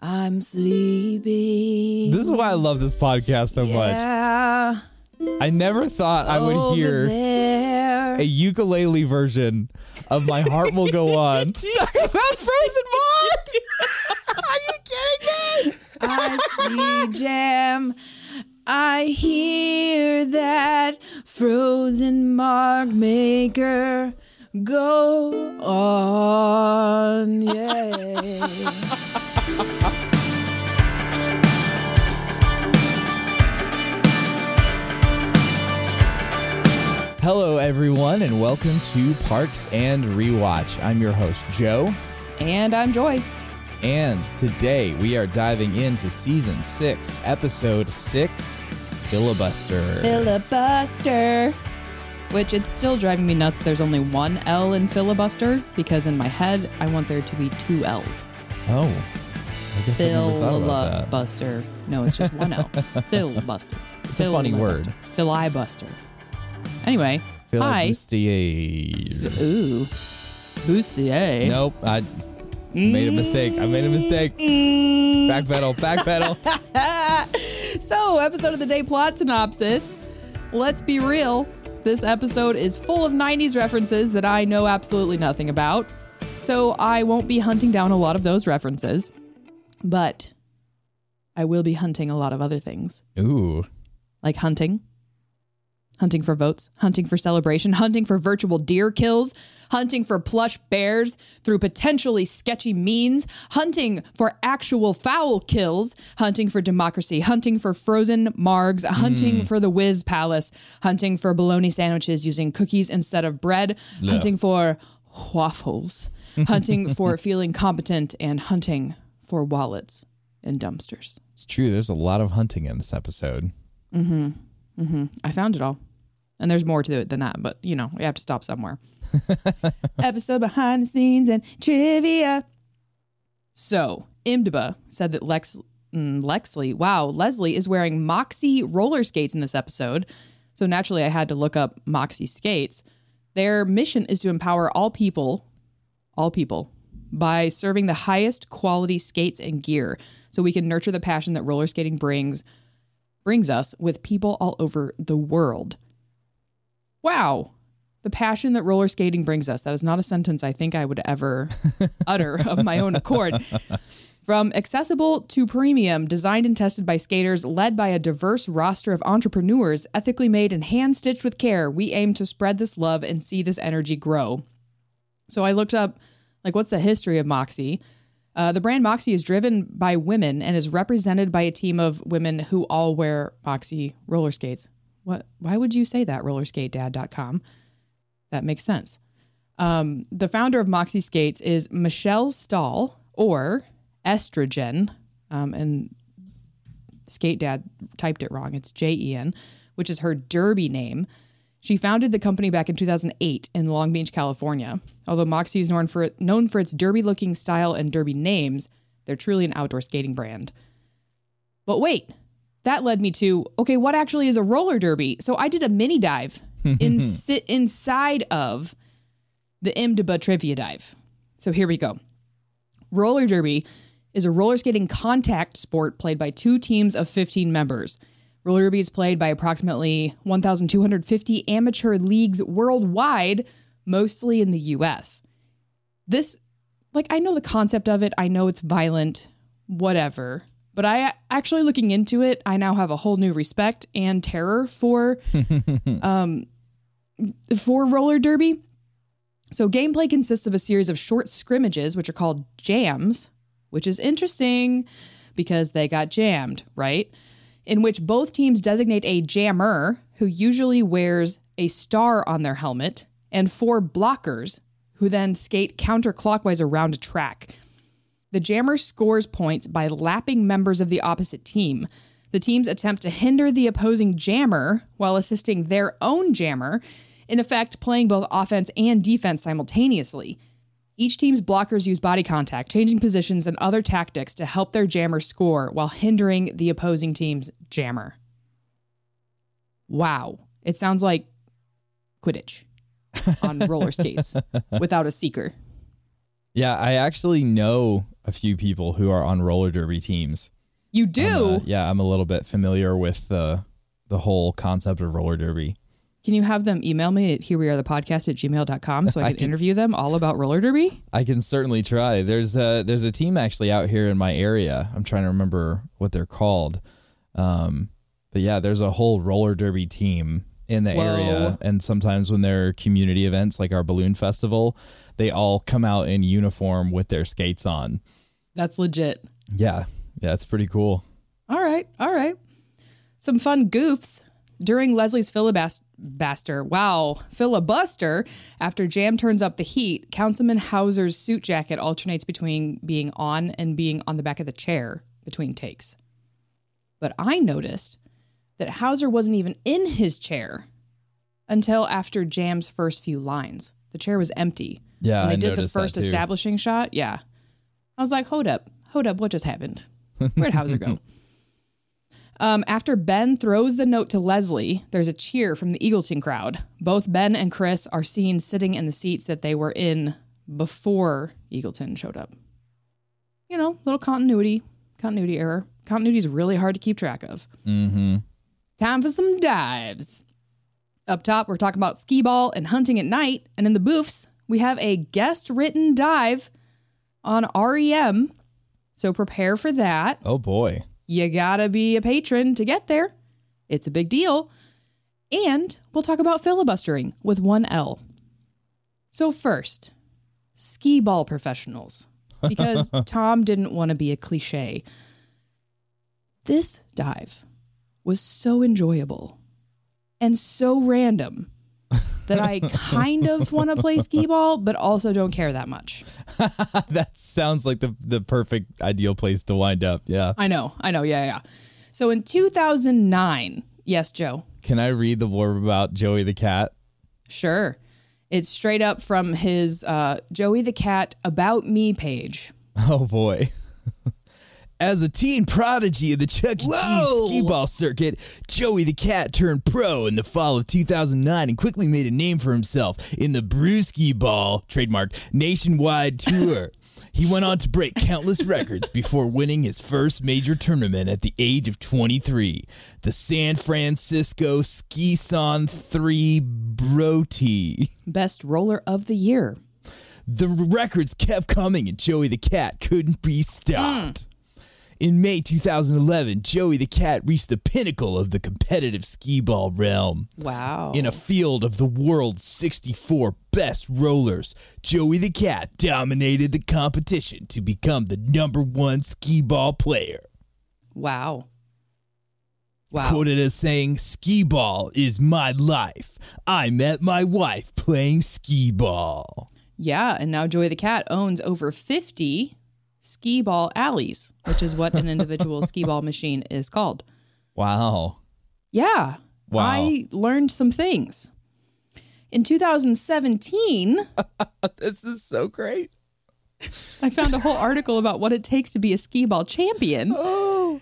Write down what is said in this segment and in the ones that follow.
I'm sleeping. This is why I love this podcast so much. I never thought I would hear a ukulele version of My Heart Will Go On. Talk about Frozen Margs! Are you kidding me? I see jam. I hear that frozen mark maker go on. Yay. Hello, everyone, and welcome to Parks and Rewatch. I'm your host, Joe. And I'm Joy. And today we are diving into Season 6, Episode 6, Filibuster. Filibuster. Which it's still driving me nuts that there's only one L in filibuster, because in my head, I want there to be two L's. Oh, I guess I never thought about that. Filibuster. No, it's just one L. Filibuster. It's a funny word. Filibuster. Anyway, hi. Filibustier. Ooh. Bustier. Nope, I made a mistake. Backpedal. So, episode of the day plot synopsis. Let's be real. This episode is full of 90s references that I know absolutely nothing about. So, I won't be hunting down a lot of those references. But I will be hunting a lot of other things. Ooh. Like hunting for votes, hunting for celebration, hunting for virtual deer kills, hunting for plush bears through potentially sketchy means, hunting for actual foul kills, hunting for democracy, hunting for frozen margs, hunting for the Whiz Palace, hunting for bologna sandwiches using cookies instead of bread, hunting for waffles, hunting for feeling competent, and hunting for wallets and dumpsters. It's true. There's a lot of hunting in this episode. I found it all. And there's more to it than that, but, you know, we have to stop somewhere. Episode behind the scenes and trivia. So, IMDb said that Leslie is wearing Moxie roller skates in this episode. So, naturally, I had to look up Moxie skates. Their mission is to empower all people, by serving the highest quality skates and gear so we can nurture the passion that roller skating brings us with people all over the world. Wow. The passion that roller skating brings us. That is not a sentence I think I would ever utter of my own accord. From accessible to premium, designed and tested by skaters, led by a diverse roster of entrepreneurs, ethically made and hand-stitched with care, we aim to spread this love and see this energy grow. So I looked up, what's the history of Moxie? The brand Moxie is driven by women and is represented by a team of women who all wear Moxie roller skates. What? Why would you say that? RollerskateDad.com. That makes sense. The founder of Moxie Skates is Michelle Stahl, or Estrogen, and Skate Dad typed it wrong. It's Jen, which is her derby name. She founded the company back in 2008 in Long Beach, California. Although Moxie is known for its derby-looking style and derby names, they're truly an outdoor skating brand. But wait, that led me to, okay, what actually is a roller derby? So I did a mini dive inside of the IMDb trivia dive. So here we go. Roller derby is a roller skating contact sport played by two teams of 15 members. Roller derby is played by approximately 1,250 amateur leagues worldwide, mostly in the U.S. This, I know the concept of it. I know it's violent, whatever. But I actually, looking into it, I now have a whole new respect and terror for roller derby. So gameplay consists of a series of short scrimmages, which are called jams, which is interesting because they got jammed, right? In which both teams designate a jammer, who usually wears a star on their helmet, and 4 blockers, who then skate counterclockwise around a track. The jammer scores points by lapping members of the opposite team. The teams attempt to hinder the opposing jammer while assisting their own jammer, in effect playing both offense and defense simultaneously. Each team's blockers use body contact, changing positions, and other tactics to help their jammer score while hindering the opposing team's jammer. Wow. It sounds like Quidditch on roller skates without a seeker. Yeah, I actually know a few people who are on roller derby teams. You do? I'm a little bit familiar with the whole concept of roller derby. Can you have them email me at herewearethepodcast@gmail.com so I can interview them all about roller derby? I can certainly try. There's a team actually out here in my area. I'm trying to remember what they're called. But yeah, there's a whole roller derby team in the area. And sometimes when there are community events like our balloon festival, they all come out in uniform with their skates on. That's legit. Yeah, it's pretty cool. All right. Some fun goofs. During Leslie's filibuster, after Jam turns up the heat, Councilman Hauser's suit jacket alternates between being on and being on the back of the chair between takes. But I noticed that Hauser wasn't even in his chair until after Jam's first few lines. The chair was empty. Yeah, when they did the first establishing shot. Yeah. I was like, hold up, what just happened? Where'd Hauser go? After Ben throws the note to Leslie, there's a cheer from the Eagleton crowd. Both Ben and Chris are seen sitting in the seats that they were in before Eagleton showed up. You know, little continuity error. Continuity is really hard to keep track of. Mm-hmm. Time for some dives. Up top, we're talking about skee ball and hunting at night. And in the boofs, we have a guest-written dive on REM. So prepare for that. Oh, boy. You gotta be a patron to get there. It's a big deal. And we'll talk about filibustering with one L. So first, skee ball professionals. Because Tom didn't want to be a cliche. This dive was so enjoyable and so random that I kind of want to play skee ball, but also don't care that much. That sounds like the perfect ideal place to wind up. Yeah. I know. Yeah. So in 2009, yes, Joe. Can I read the blurb about Joey the Cat? Sure. It's straight up from his Joey the Cat About Me page. Oh, boy. As a teen prodigy of the Chuck E. Cheese skee ball circuit, Joey the Cat turned pro in the fall of 2009 and quickly made a name for himself in the Brewski Ball, trademark, nationwide tour. He went on to break countless records before winning his first major tournament at the age of 23, the San Francisco Ski-Son 3 Broti. Best roller of the year. The records kept coming and Joey the Cat couldn't be stopped. In May 2011, Joey the Cat reached the pinnacle of the competitive skee ball realm. Wow. In a field of the world's 64 best rollers, Joey the Cat dominated the competition to become the #1 skee ball player. Wow. Quoted as saying, "Skee ball is my life. I met my wife playing skee ball." Yeah, and now Joey the Cat owns over 50 skee ball alleys, which is what an individual skee ball machine is called. Wow. Yeah. Wow. I learned some things. In 2017... This is so great. I found a whole article about what it takes to be a skee ball champion. Oh.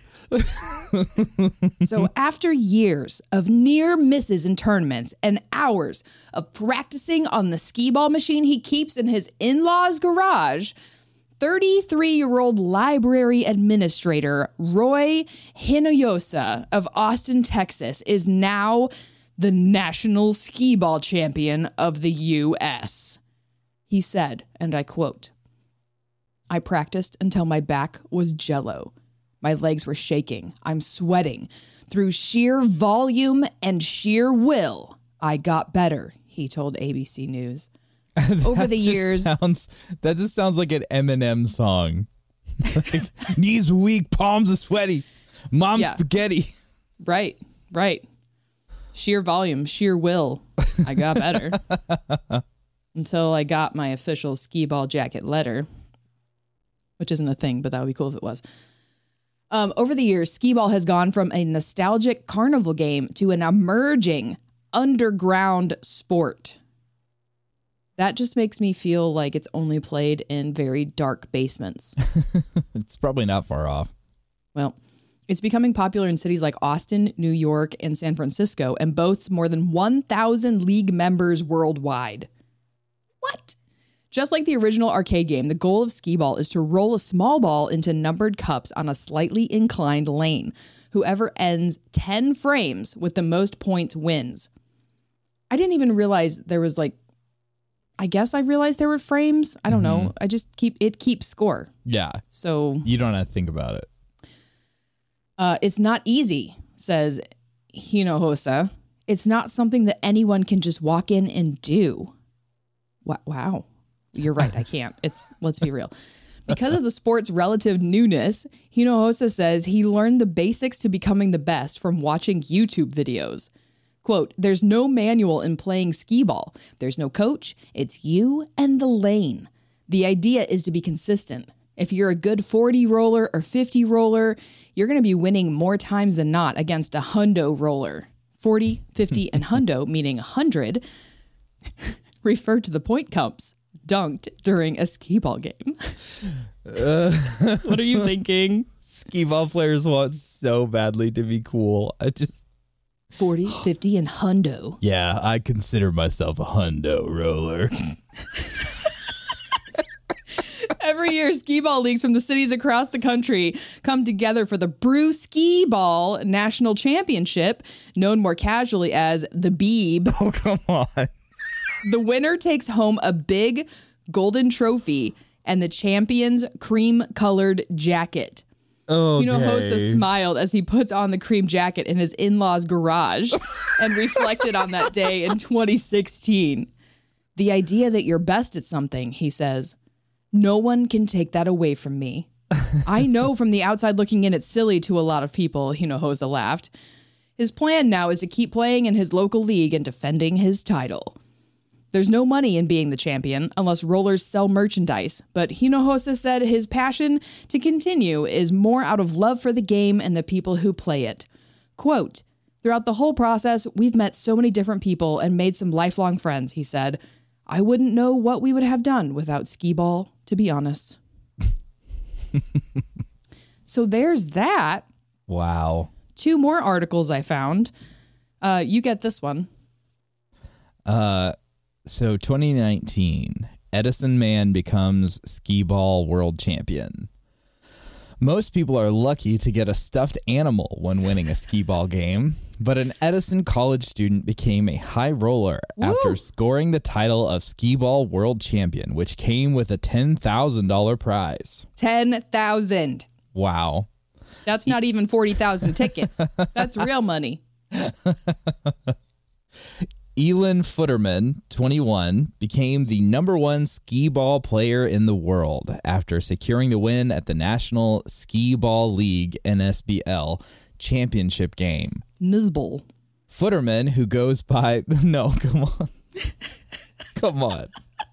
So after years of near misses in tournaments and hours of practicing on the skee ball machine he keeps in his in-laws' garage, 33-year-old library administrator Roy Hinojosa of Austin, Texas, is now the national skee ball champion of the U.S. He said, and I quote, "I practiced until my back was jello. My legs were shaking. I'm sweating. Through sheer volume and sheer will, I got better," he told ABC News. Over the years. That just sounds like an Eminem song. Like, knees were weak, palms are sweaty. Mom's spaghetti. Right. Sheer volume, sheer will. I got better. Until I got my official skee ball jacket letter, which isn't a thing, but that would be cool if it was. Over the years, skee ball has gone from a nostalgic carnival game to an emerging underground sport. That just makes me feel like it's only played in very dark basements. It's probably not far off. Well, it's becoming popular in cities like Austin, New York, and San Francisco, and boasts more than 1,000 league members worldwide. What? Just like the original arcade game, the goal of skee-ball is to roll a small ball into numbered cups on a slightly inclined lane. Whoever ends 10 frames with the most points wins. I didn't even realize there was I guess I realized there were frames. I don't know. I just keeps score. Yeah. So you don't have to think about it. It's not easy, says Hinojosa. It's not something that anyone can just walk in and do. Wow. You're right. I can't. Let's be real. Because of the sport's relative newness, Hinojosa says he learned the basics to becoming the best from watching YouTube videos. Quote, there's no manual in playing skee-ball. There's no coach. It's you and the lane. The idea is to be consistent. If you're a good 40 roller or 50 roller, you're going to be winning more times than not against a hundo roller. 40, 50, and hundo, meaning 100, refer to the point cups dunked during a skee-ball game. What are you thinking? Skee-ball players want so badly to be cool. 40, 50, and hundo. Yeah, I consider myself a hundo roller. Every year, skee-ball leagues from the cities across the country come together for the Brew Skee-Ball National Championship, known more casually as the Beeb. Oh, come on. The winner takes home a big golden trophy and the champion's cream-colored jacket. Okay. Hinojosa smiled as he puts on the cream jacket in his in-law's garage and reflected on that day in 2016. The idea that you're best at something, he says, no one can take that away from me. I know from the outside looking in it's silly to a lot of people, Hinojosa laughed. His plan now is to keep playing in his local league and defending his title. There's no money in being the champion unless rollers sell merchandise, but Hinojosa said his passion to continue is more out of love for the game and the people who play it. Quote, throughout the whole process, we've met so many different people and made some lifelong friends, he said. I wouldn't know what we would have done without skee-ball, to be honest. So there's that. Wow. 2 more articles I found. You get this one. So 2019, Edison Man becomes skee-ball world champion. Most people are lucky to get a stuffed animal when winning a skee-ball game, but an Edison college student became a high roller after scoring the title of skee-ball world champion, which came with a $10,000 prize. $10,000. Wow. That's not even 40,000 tickets. That's real money. Elin Futterman, 21, became the #1 skee-ball player in the world after securing the win at the National Skee-Ball League NSBL championship game. Nizbol. Futterman, who goes by... No, come on. Come on.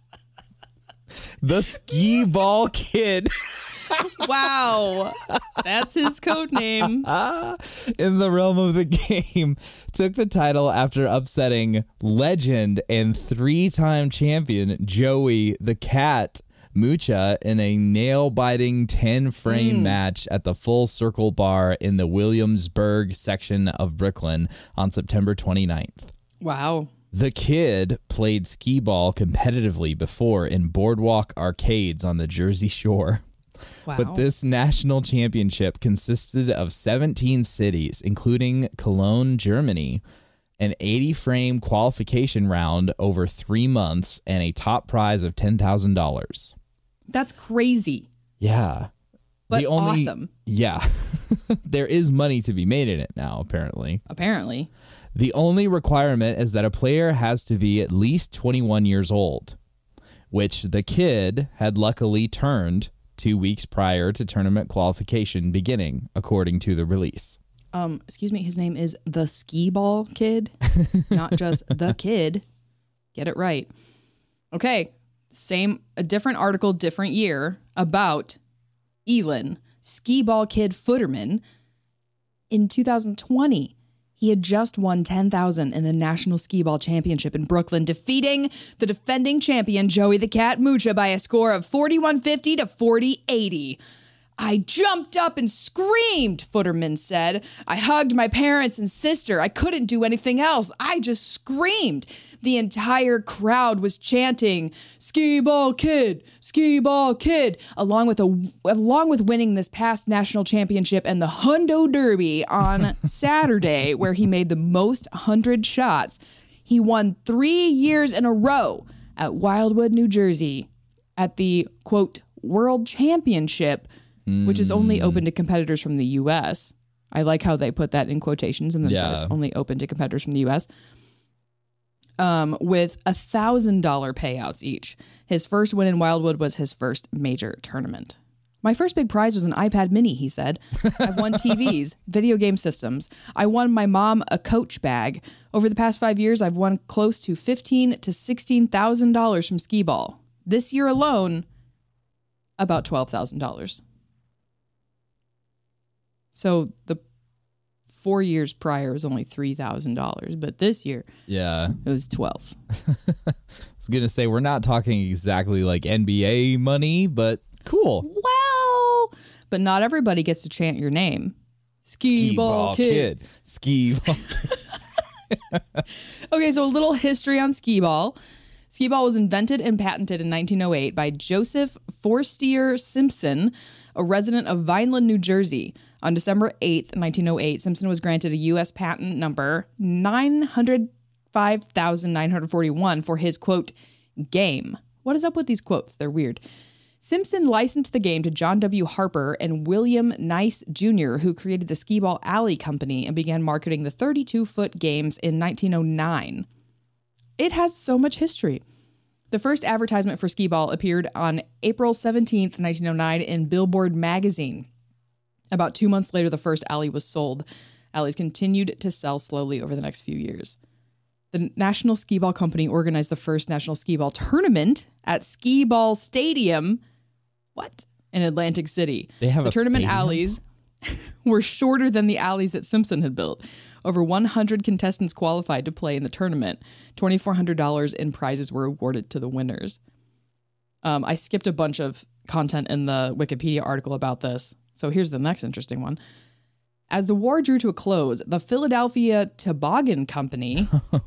The Skee-Ball Kid... Wow. That's his code name. In the realm of the game, took the title after upsetting legend and 3-time champion Joey the Cat Mucha in a nail-biting 10-frame match at the Full Circle Bar in the Williamsburg section of Brooklyn on September 29th. Wow. The Kid played skee-ball competitively before in boardwalk arcades on the Jersey Shore. Wow. But this national championship consisted of 17 cities, including Cologne, Germany, an 80-frame qualification round over 3 months, and a top prize of $10,000. That's crazy. Yeah. But awesome. Yeah. There is money to be made in it now, apparently. Apparently. The only requirement is that a player has to be at least 21 years old, which the Kid had luckily turned 2 weeks prior to tournament qualification beginning, according to the release. Excuse me, his name is the Skee-Ball Kid, not just the Kid. Get it right. Okay, a different article, different year, about Elin, Skee-Ball Kid Futterman. In 2020, he had just won $10,000 in the National Skee-Ball Championship in Brooklyn, defeating the defending champion Joey the Cat Mucha by a score of 41-50 to 40-80. I jumped up and screamed, Futterman said. I hugged my parents and sister. I couldn't do anything else. I just screamed. The entire crowd was chanting, "Skee Ball Kid, Skee Ball Kid," along with winning this past national championship and the Hundo Derby on Saturday, where he made the most 100 shots. He won 3 years in a row at Wildwood, New Jersey, at the, quote, World Championship, which is only open to competitors from the U.S. I like how they put that in quotations and then said it's only open to competitors from the U.S. With $1,000 payouts each. His first win in Wildwood was his first major tournament. My first big prize was an iPad mini, he said. I've won TVs, video game systems. I won my mom a Coach bag. Over the past 5 years, I've won close to $15,000 to $16,000 from skee ball. This year alone, about $12,000. So the 4 years prior was only $3,000, but this year, it was 12. I was gonna say we're not talking exactly like NBA money, but cool. Well, but not everybody gets to chant your name. Skee Ball Kid. Skee Ball Kid. Okay, so a little history on skee ball. Skee ball was invented and patented in 1908 by Joseph Forstier Simpson, a resident of Vineland, New Jersey. On December 8th, 1908, Simpson was granted a U.S. patent number 905,941 for his, quote, game. What is up with these quotes? They're weird. Simpson licensed the game to John W. Harper and William Nice Jr., who created the Skee Ball Alley Company and began marketing the 32-foot games in 1909. It has so much history. The first advertisement for skee ball appeared on April 17th, 1909 in Billboard magazine. About 2 months later, the first alley was sold. Alleys continued to sell slowly over the next few years. The National Skee Ball Company organized the first National Skee Ball Tournament at Skee Ball Stadium. What? In Atlantic City. They have the a tournament stadium? alleys were shorter than the alleys that Simpson had built. Over 100 contestants qualified to play in the tournament. $2,400 in prizes were awarded to the winners. I skipped a bunch of content in the Wikipedia article about this. So here's the next interesting one. As the war drew to a close, the Philadelphia Toboggan Company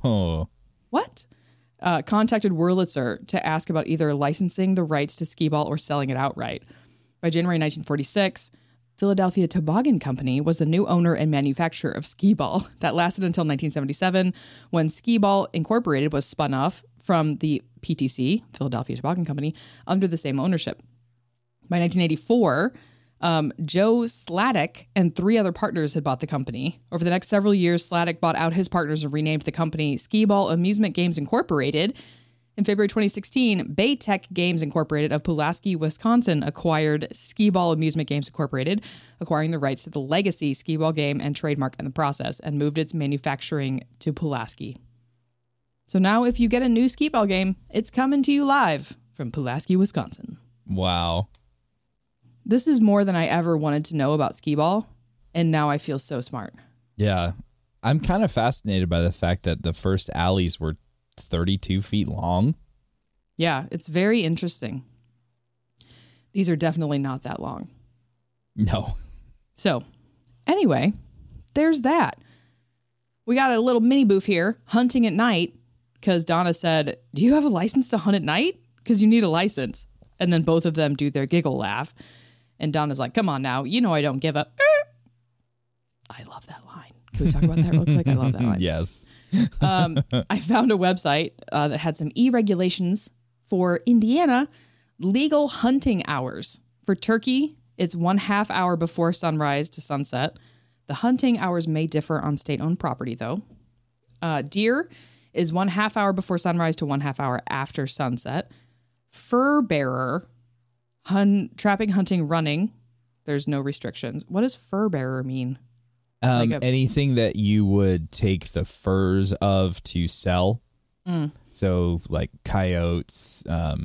contacted Wurlitzer to ask about either licensing the rights to skee ball or selling it outright. By January 1946, Philadelphia Toboggan Company was the new owner and manufacturer of skee ball. That lasted until 1977, when Skee Ball Incorporated was spun off from the PTC, Philadelphia Toboggan Company, under the same ownership. By 1984, Joe Sladek and 3 other partners had bought the company. Over the next several years, Sladek bought out his partners and renamed the company Skee Ball Amusement Games Incorporated. In February 2016, Baytech Games Incorporated of Pulaski, Wisconsin, acquired Skee Ball Amusement Games Incorporated, acquiring the rights to the legacy skee ball game and trademark in the process, and moved its manufacturing to Pulaski. So now if you get a new skee ball game, it's coming to you live from Pulaski, Wisconsin. Wow. This is more than I ever wanted to know about skee ball, and now I feel so smart. Yeah. I'm kind of fascinated by the fact that the first alleys were 32 feet long. Yeah, it's very interesting. These are definitely not that long. No. So, anyway, there's that. We got a little mini booth here, hunting at night, because Donna said, "Do you have a license to hunt at night? Because you need a license." And then both of them do their giggle laugh. And Donna's like, "Come on now, you know I don't give a..." I love that line. Can we talk about that real quick? I love that line. Yes. I found a website that had some e-regulations for Indiana legal hunting hours. For turkey, it's 1/2 hour before sunrise to sunset. The hunting hours may differ on state-owned property, though. Deer is 1/2 hour before sunrise to 1/2 hour after sunset. Fur bearer, trapping, hunting, running, there's no restrictions. What does fur bearer mean? Anything that you would take the furs of to sell. So like coyotes,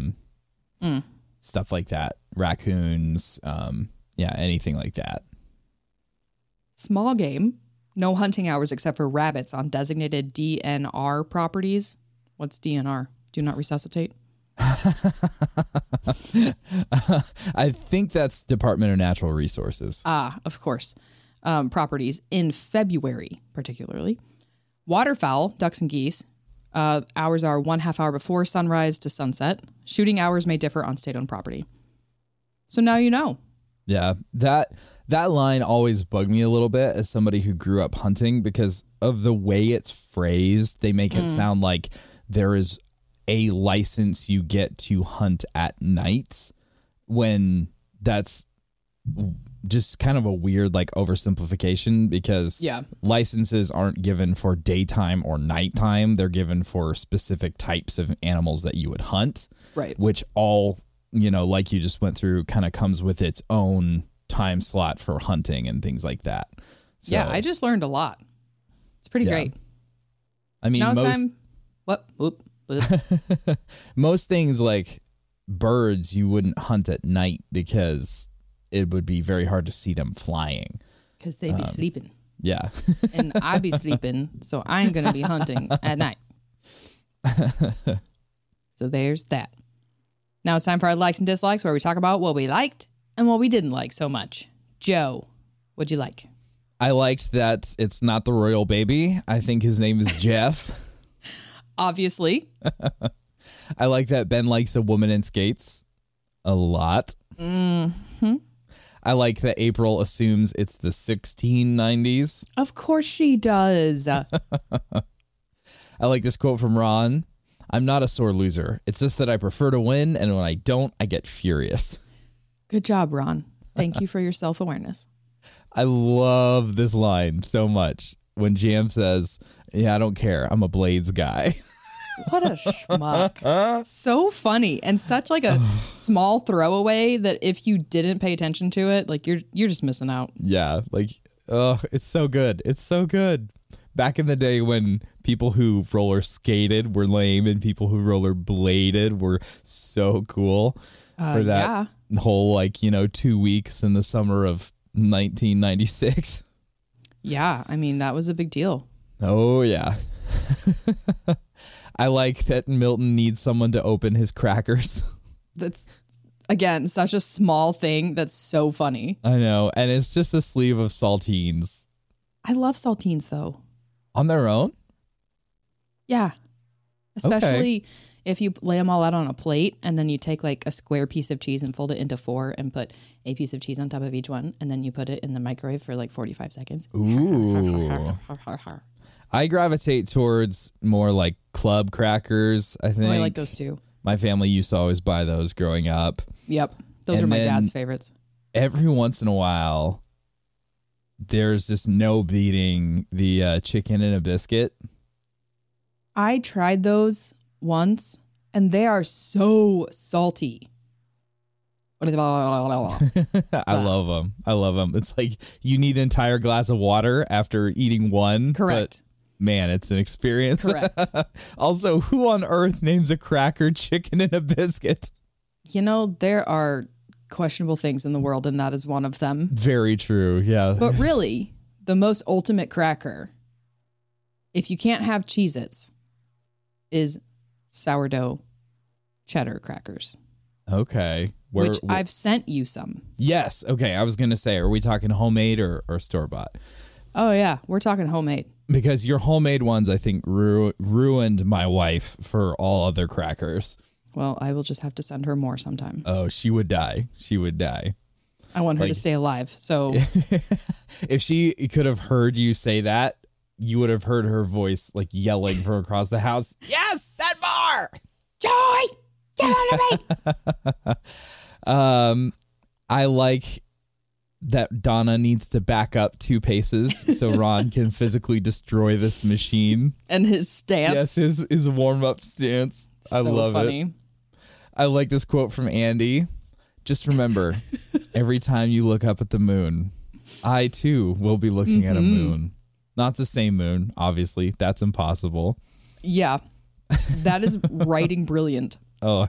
stuff like that, raccoons, anything like that. Small game, no hunting hours except for rabbits on designated DNR properties. What's DNR? Do not resuscitate. I think that's Department of Natural Resources. Of course. Properties in February, particularly. Waterfowl, ducks and geese. Hours are 1/2 hour before sunrise to sunset. Shooting hours may differ on state-owned property. So now you know. Yeah, that line always bugged me a little bit as somebody who grew up hunting because of the way it's phrased. They make it sound like there is a license you get to hunt at night when that's just kind of a weird like oversimplification because licenses aren't given for daytime or nighttime. They're given for specific types of animals that you would hunt, right? Which all, like you just went through, kind of comes with its own time slot for hunting and things like that. So, yeah, I just learned a lot. It's pretty great. I mean, now it's time. What? Whoop. Most things like birds you wouldn't hunt at night because it would be very hard to see them flying. Because they'd be sleeping. Yeah. And I'd be sleeping, so I ain't going to be hunting at night. So there's that. Now it's time for our likes and dislikes, where we talk about what we liked and what we didn't like so much. Joe, what'd you like? I liked that it's not the royal baby. I think his name is Jeff. Obviously. I like that Ben likes a woman in skates a lot. Mm-hmm. I like that April assumes it's the 1690s. Of course she does. I like this quote from Ron. I'm not a sore loser. It's just that I prefer to win, and when I don't, I get furious. Good job, Ron. Thank you for your self-awareness. I love this line so much. When Jam says, yeah, I don't care. I'm a Blades guy. What a schmuck. So funny. And such like a small throwaway that if you didn't pay attention to it, like you're just missing out. Yeah. Like, it's so good. It's so good. Back in the day when people who roller skated were lame and people who roller bladed were so cool for that whole 2 weeks in the summer of 1996. Yeah, I mean, that was a big deal. Oh, yeah. I like that Milton needs someone to open his crackers. That's, again, such a small thing that's so funny. I know, and it's just a sleeve of saltines. I love saltines, though. On their own? Yeah. Especially if you lay them all out on a plate and then you take like a square piece of cheese and fold it into 4 and put a piece of cheese on top of each one and then you put it in the microwave for like 45 seconds. Ooh. I gravitate towards more like club crackers, I think. Oh, I like those too. My family used to always buy those growing up. Yep. Those are my dad's favorites. Every once in a while, there's just no beating the chicken and a biscuit. I tried those once, and they are so salty. I love them. I love them. It's like you need an entire glass of water after eating one. Correct. But man, it's an experience. Correct. Also, who on earth names a cracker chicken and a biscuit? There are questionable things in the world, and that is one of them. Very true. Yeah. But really, the most ultimate cracker, if you can't have Cheez-Its, is sourdough cheddar crackers. Okay. Which I've sent you some. Yes. Okay. I was going to say, are we talking homemade or store-bought? Oh, yeah. We're talking homemade. Because your homemade ones, I think, ruined my wife for all other crackers. Well, I will just have to send her more sometime. Oh, she would die. She would die. I want her to stay alive, so... If she could have heard you say that, you would have heard her voice like yelling from across the house. Yes, send more! Joy! Get out of me! I like that Donna needs to back up 2 paces so Ron can physically destroy this machine. And his stance. Yes, his warm-up stance. I love funny. It. I like this quote from Andy. Just remember, every time you look up at the moon, I too will be looking at a moon. Not the same moon, obviously. That's impossible. Yeah. That is writing brilliant. Oh,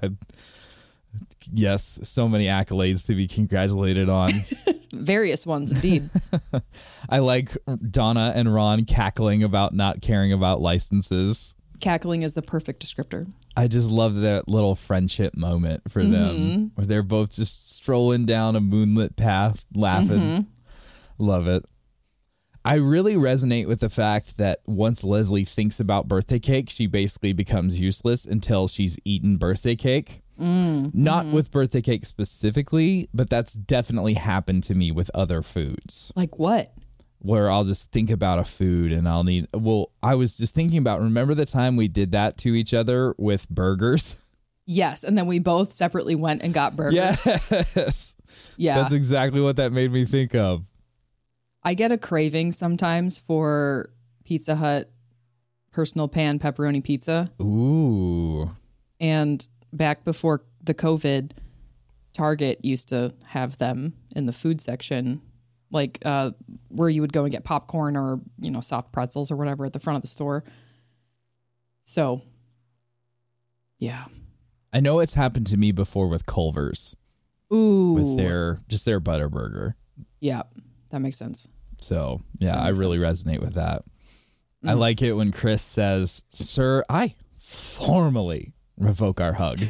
yes. So many accolades to be congratulated on. Various ones, indeed. I like Donna and Ron cackling about not caring about licenses. Cackling is the perfect descriptor. I just love that little friendship moment for them where they're both just strolling down a moonlit path, laughing. Love it. I really resonate with the fact that once Leslie thinks about birthday cake, she basically becomes useless until she's eaten birthday cake. Not with birthday cake specifically, but that's definitely happened to me with other foods. Like what? Where I'll just think about a food and I was just thinking about, remember the time we did that to each other with burgers? Yes. And then we both separately went and got burgers. Yes. Yeah. That's exactly what that made me think of. I get a craving sometimes for Pizza Hut personal pan pepperoni pizza. Ooh. And back before the COVID, Target used to have them in the food section, like where you would go and get popcorn or, soft pretzels or whatever at the front of the store. So, yeah. I know it's happened to me before with Culver's. Ooh. With their butter burger. Yeah, that makes sense. So, yeah, I really resonate with that. I like it when Chris says, "Sir, I formally revoke our hug."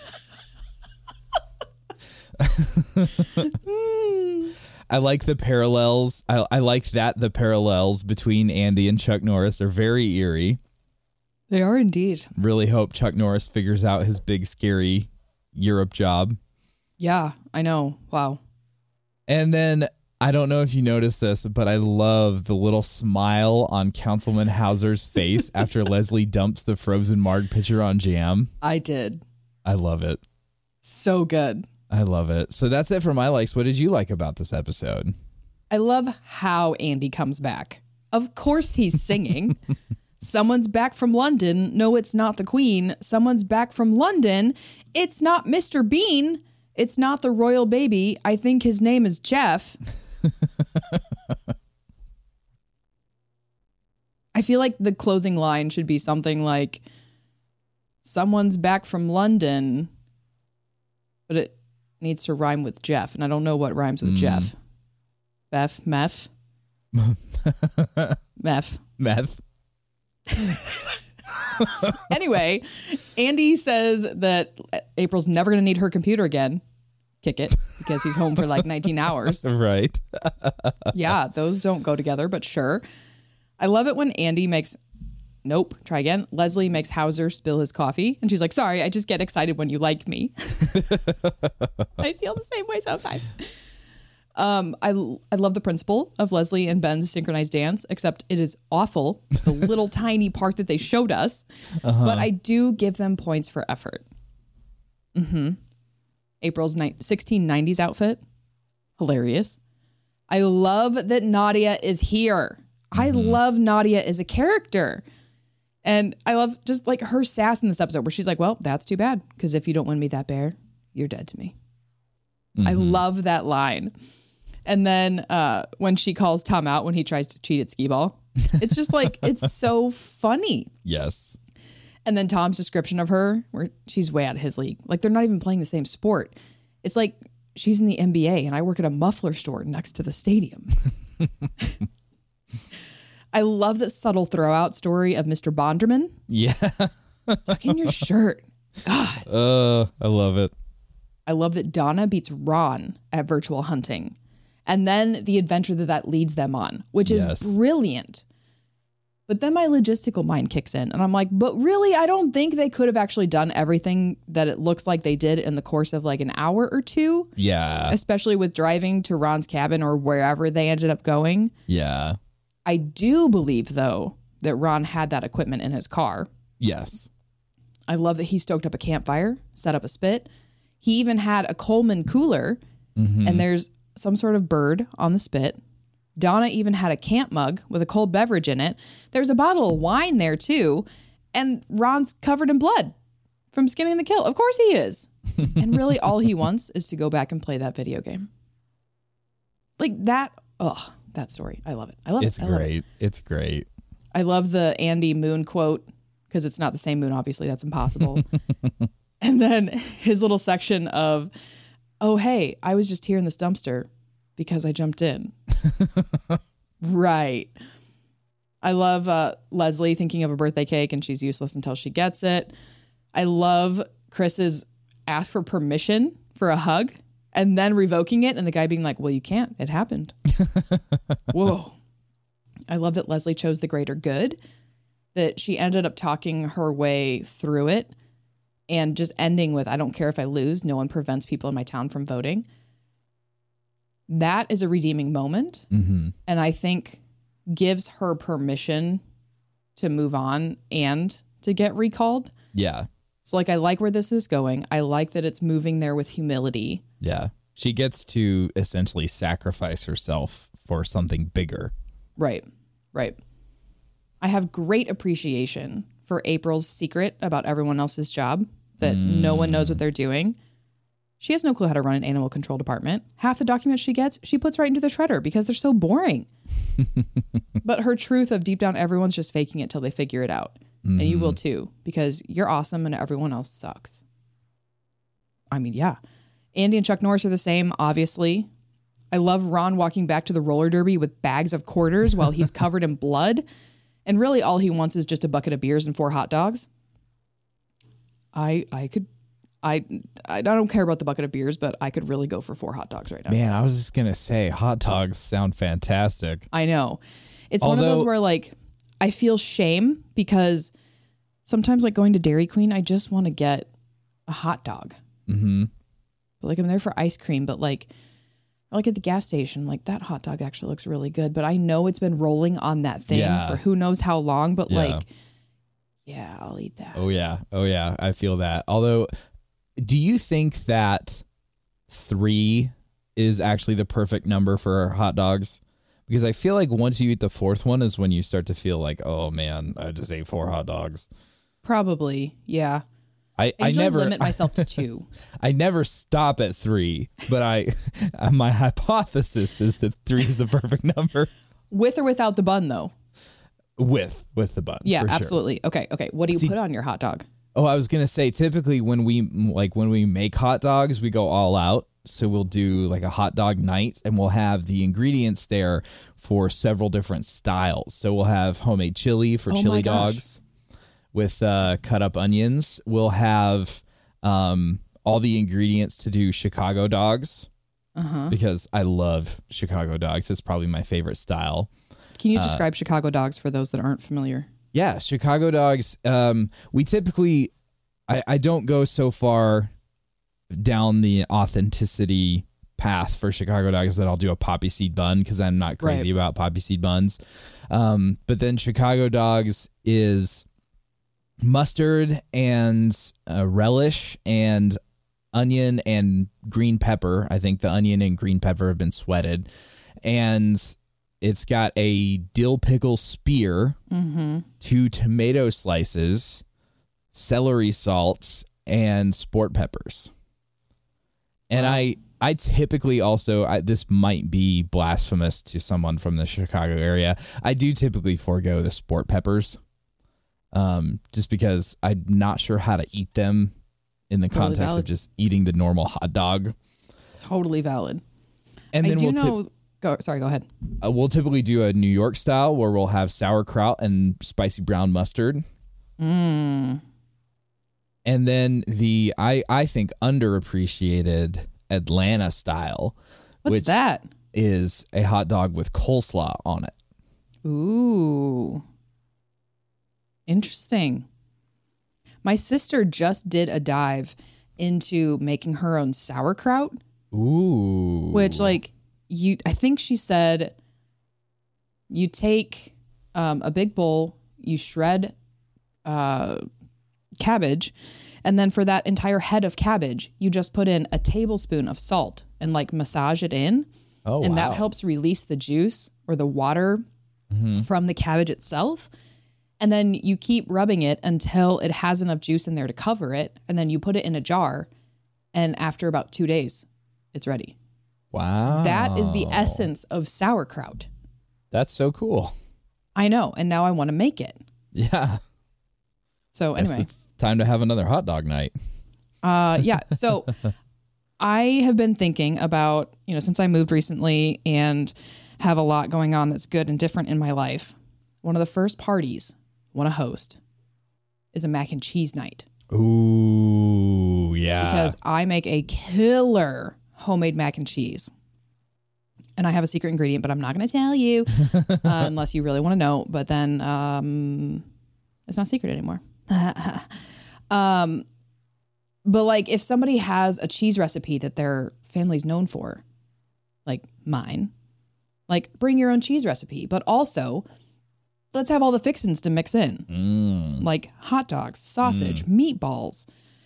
I like the parallels. I like that the parallels between Andy and Chuck Norris are very eerie. They are indeed. Really hope Chuck Norris figures out his big, scary Europe job. Yeah, I know. Wow. And then, I don't know if you noticed this, but I love the little smile on Councilman Hauser's face after Leslie dumps the frozen Marg pitcher on Jam. I did. I love it. So good. I love it. So that's it for my likes. What did you like about this episode? I love how Andy comes back. Of course he's singing. Someone's back from London. No, it's not the Queen. Someone's back from London. It's not Mr. Bean. It's not the royal baby. I think his name is Jeff. I feel like the closing line should be something like, someone's back from London, but it needs to rhyme with Jeff. And I don't know what rhymes with Jeff. Beth, meth. Meth. Meth. Anyway, Andy says that April's never going to need her computer again. Kick it, because he's home for like 19 hours. Right. Yeah, those don't go together, but sure. I love it when Andy makes... Nope, try again. Leslie makes Hauser spill his coffee, and she's like, sorry, I just get excited when you like me. I feel the same way sometimes. I love the principle of Leslie and Ben's synchronized dance, except it is awful, the little tiny part that they showed us. But I do give them points for effort. April's 1690s outfit, hilarious. I love that Nadia is here. I love Nadia as a character. And I love just like her sass in this episode where she's like, well, that's too bad, because if you don't win me that bear, you're dead to me. I love that line. And then when she calls Tom out when he tries to cheat at skee ball, it's just like, it's so funny. Yes. And then Tom's description of her, where she's way out of his league. Like, they're not even playing the same sport. It's like she's in the NBA and I work at a muffler store next to the stadium. I love that subtle throw-out story of Mr. Bonderman. Yeah. Tuck in your shirt. God. I love it. I love that Donna beats Ron at virtual hunting. And then the adventure that leads them on, which is brilliant. But then my logistical mind kicks in and I'm like, but really, I don't think they could have actually done everything that it looks like they did in the course of like an hour or two. Yeah. Especially with driving to Ron's cabin or wherever they ended up going. Yeah. I do believe, though, that Ron had that equipment in his car. Yes. I love that he stoked up a campfire, set up a spit. He even had a Coleman cooler, and there's some sort of bird on the spit. Donna even had a camp mug with a cold beverage in it. There's a bottle of wine there, too. And Ron's covered in blood from skinning the kill. Of course he is. And really all he wants is to go back and play that video game. Like that. Oh, that story. I love it. I love it. It's great. It's great. I love the Andy Moon quote, because it's not the same moon, obviously. That's impossible. And then his little section of, oh, hey, I was just here in this dumpster because I jumped in. Right. I love Leslie thinking of a birthday cake and she's useless until she gets it. I love Chris's ask for permission for a hug and then revoking it and the guy being like, well, you can't. It happened. Whoa. I love that Leslie chose the greater good, that she ended up talking her way through it and just ending with, I don't care if I lose. No one prevents people in my town from voting. That is a redeeming moment. Mm-hmm. And I think gives her permission to move on and to get recalled. Yeah. So like, I like where this is going. I like that it's moving there with humility. Yeah. She gets to essentially sacrifice herself for something bigger. Right. Right. I have great appreciation for April's secret about everyone else's job, that no one knows what they're doing. She has no clue how to run an animal control department. Half the documents she gets, she puts right into the shredder because they're so boring. But her truth of deep down, everyone's just faking it till they figure it out. And you will too, because you're awesome and everyone else sucks. I mean, yeah. Andy and Chuck Norris are the same, obviously. I love Ron walking back to the roller derby with bags of quarters while he's covered in blood. And really all he wants is just a bucket of beers and 4 hot dogs. I don't care about the bucket of beers, but I could really go for 4 hot dogs right now. Man, I was just going to say hot dogs sound fantastic. I know. It's one of those where like I feel shame because sometimes like going to Dairy Queen, I just want to get a hot dog. Mm-hmm. But like I'm there for ice cream, but like at the gas station, like that hot dog actually looks really good. But I know it's been rolling on that thing for who knows how long, but like, yeah, I'll eat that. Oh yeah. I feel that. Although, do you think that 3 is actually the perfect number for hot dogs? Because I feel like once you eat the 4th one is when you start to feel like, oh man, I just ate 4 hot dogs. Probably, yeah. I never limit myself to 2. I never stop at 3, but my hypothesis is that 3 is the perfect number. With or without the bun, though? With the bun. Yeah, for absolutely. Sure. Okay. What do you put on your hot dog? Oh, I was gonna say typically when we make hot dogs, we go all out. So we'll do like a hot dog night, and we'll have the ingredients there for several different styles. So we'll have homemade chili for chili dogs with cut up onions. We'll have all the ingredients to do Chicago dogs because I love Chicago dogs. It's probably my favorite style. Can you describe Chicago dogs for those that aren't familiar? Yeah, Chicago dogs. We typically, I don't go so far down the authenticity path for Chicago dogs that I'll do a poppy seed bun because I'm not crazy about poppy seed buns. But then Chicago dogs is mustard and relish and onion and green pepper. I think the onion and green pepper have been sweated. And it's got a dill pickle spear, 2 tomato slices, celery salt, and sport peppers. And I typically also, this might be blasphemous to someone from the Chicago area, I do typically forego the sport peppers just because I'm not sure how to eat them in the context of just eating the normal hot dog. Totally valid. And then go ahead. We'll typically do a New York style where we'll have sauerkraut and spicy brown mustard. And then the I think underappreciated Atlanta style, which that is a hot dog with coleslaw on it. Ooh, interesting. My sister just did a dive into making her own sauerkraut. Ooh, which I think she said you take a big bowl, you shred cabbage, and then for that entire head of cabbage, you just put in a tablespoon of salt and massage it in. Oh, and that helps release the juice or the water from the cabbage itself. And then you keep rubbing it until it has enough juice in there to cover it. And then you put it in a jar. And after about 2 days, it's ready. Wow. That is the essence of sauerkraut. That's so cool. I know. And now I want to make it. Yeah. So anyway. It's time to have another hot dog night. Yeah. So I have been thinking about, since I moved recently and have a lot going on that's good and different in my life, one of the first parties I want to host is a mac and cheese night. Ooh, yeah. Because I make a killer homemade mac and cheese. And I have a secret ingredient, but I'm not going to tell you unless you really want to know. But then it's not secret anymore. But like if somebody has a cheese recipe that their family's known for, like mine, like bring your own cheese recipe. But also, let's have all the fixins to mix in. Like hot dogs, sausage, meatballs.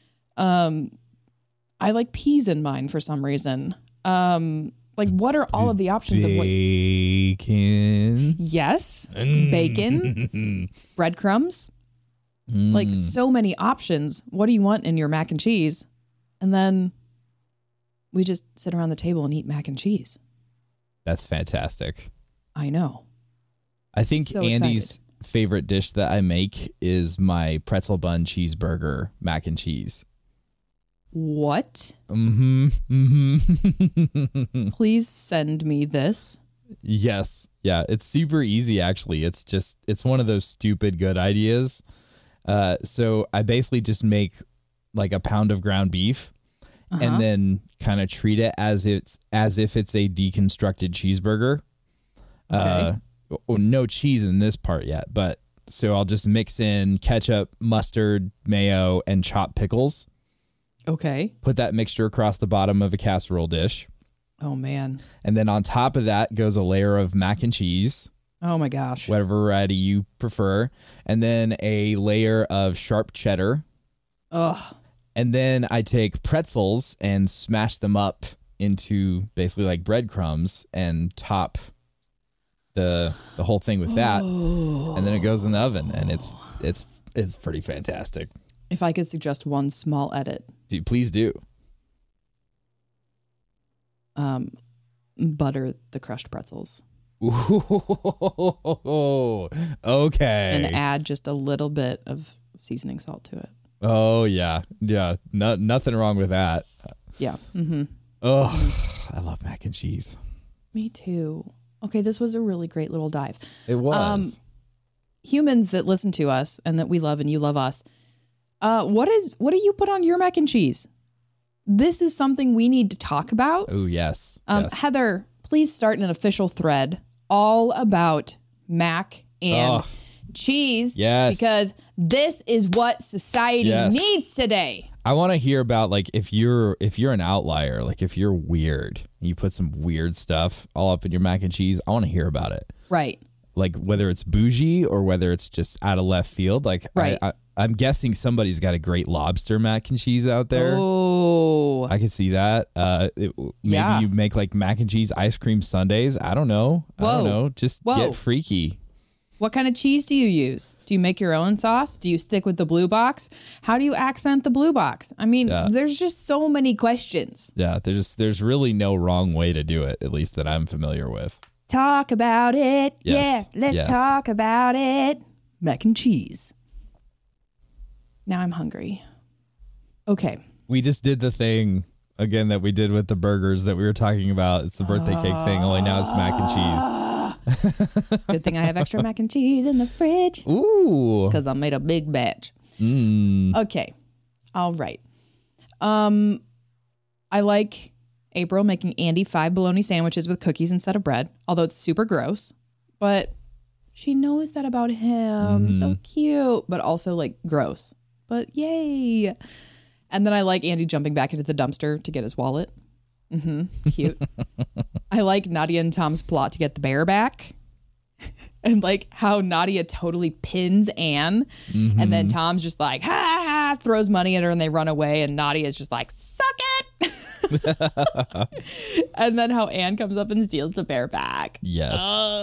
I like peas in mine for some reason. Like what are all of the options of what? Bacon. Yes. Bacon. Breadcrumbs. Like so many options. What do you want in your mac and cheese? And then we just sit around the table and eat mac and cheese. That's fantastic. I know. I think So Andy's favorite dish that I make is my pretzel bun cheeseburger mac and cheese. What? Mm-hmm. Please send me this. Yes. Yeah, it's super easy actually. It's one of those stupid good ideas. So I basically just make like a pound of ground beef and then kind of treat it as if it's a deconstructed cheeseburger. Okay. No cheese in this part yet, but so I'll just mix in ketchup, mustard, mayo, and chopped pickles. Okay. Put that mixture across the bottom of a casserole dish. Oh, man. And then on top of that goes a layer of mac and cheese. Oh, my gosh. Whatever variety you prefer. And then a layer of sharp cheddar. Ugh. And then I take pretzels and smash them up into basically like breadcrumbs and top the whole thing with that. And then it goes in the oven and it's pretty fantastic. If I could suggest one small edit. Please do. Butter the crushed pretzels. Ooh, okay. And add just a little bit of seasoning salt to it. Oh, yeah. Yeah. Nothing wrong with that. Yeah. Mm-hmm. Oh, I love mac and cheese. Me too. Okay, this was a really great little dive. It was. Humans that listen to us and that we love and you love us, what do you put on your mac and cheese? This is something we need to talk about. Oh, yes. Yes. Heather, please start an official thread all about mac and cheese. Yes. Because this is what society needs today. I want to hear about like if you're an outlier, like if you're weird, you put some weird stuff all up in your mac and cheese. I want to hear about it. Right. Like whether it's bougie or whether it's just out of left field. Like right. I'm guessing somebody's got a great lobster mac and cheese out there. Oh, I could see that. Maybe you make like mac and cheese ice cream sundaes. I don't know. Just get freaky. What kind of cheese do you use? Do you make your own sauce? Do you stick with the blue box? How do you accent the blue box? I mean, there's just so many questions. Yeah, there's really no wrong way to do it, at least that I'm familiar with. Talk about it. Yes. Yeah, let's talk about it. Mac and cheese. Now I'm hungry. Okay. We just did the thing again that we did with the burgers that we were talking about. It's the birthday cake thing, only now it's mac and cheese. Good thing I have extra mac and cheese in the fridge. Ooh. Because I made a big batch. Okay. All right. I like April making Andy 5 bologna sandwiches with cookies instead of bread, although it's super gross. But she knows that about him. So cute, but also like gross. But yay. And then I like Andy jumping back into the dumpster to get his wallet. Cute. I like Nadia and Tom's plot to get the bear back. And like how Nadia totally pins Anne. And then Tom's just like, ha, throws money at her and they run away. And Nadia's just like, suck it. And then how Anne comes up and steals the bear back. Yes.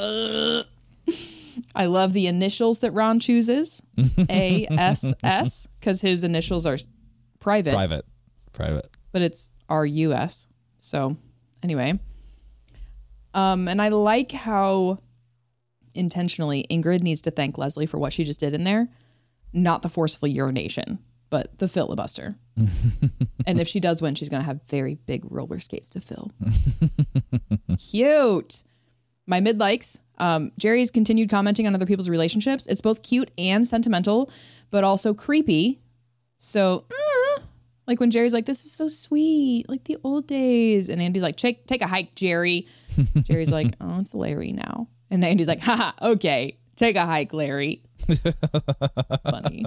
I love the initials that Ron chooses. ASS, because his initials are private. But it's RUS. So anyway. And I like how intentionally Ingrid needs to thank Leslie for what she just did in there. Not the forceful urination, but the filibuster. And if she does win, she's going to have very big roller skates to fill. Cute. My mid likes. Jerry's continued commenting on other people's relationships. It's both cute and sentimental, but also creepy. So, like when Jerry's like, this is so sweet, like the old days. And Andy's like, take a hike, Jerry. Jerry's like, oh, it's Larry now. And Andy's like, haha, okay, take a hike, Larry. Funny.